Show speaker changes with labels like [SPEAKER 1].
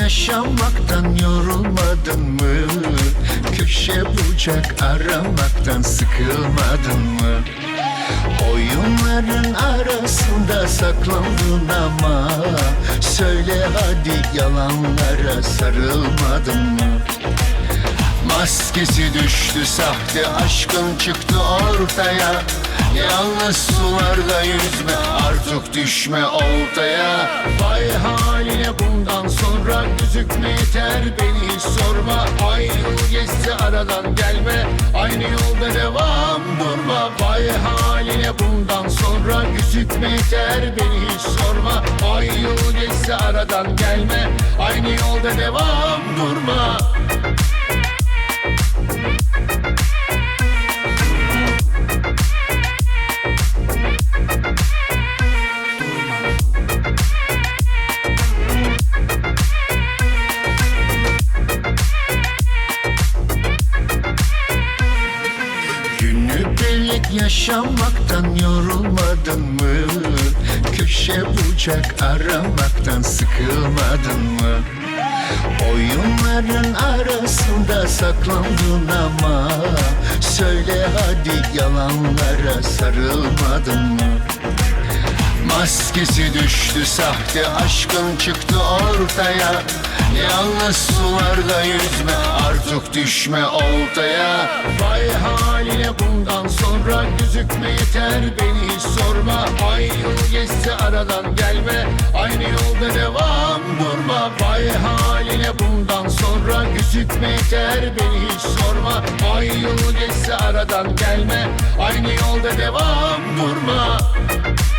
[SPEAKER 1] yaşamaktan yorulmadın mı? Köşe bucak aramaktan sıkılmadın mı? Oyunların arasında saklandın ama söyle hadi, yalanlara sarılmadın mı? Maskesi düştü, sahte aşkın çıktı ortaya. Yalnız sularda yüzme, artık düşme oltaya. Vay haline, bundan sonra gözükme yeter, beni hiç sorma. Ay yıl geçse aradan gelme, aynı yolda devam durma. Vay haline, bundan sonra gözükme yeter, beni hiç sorma. Ay yıl geçse aradan gelme, aynı yolda devam durma. Yaşamaktan yorulmadın mı? Köşe bucak aramaktan sıkılmadın mı? Oyunların arasında saklandın ama söyle hadi, yalanlara sarılmadın mı? Maskesi düştü, sahte aşkın çıktı ortaya. Yalnız sularda yüzme, artık düşme oltaya. Vay haline, bundan sonra gözükme yeter, beni hiç sorma. Ay yıl geçse aradan gelme, aynı yolda devam durma. Vay haline, bundan sonra gözükme yeter, beni hiç sorma. Ay yıl geçse aradan gelme, aynı yolda devam durma.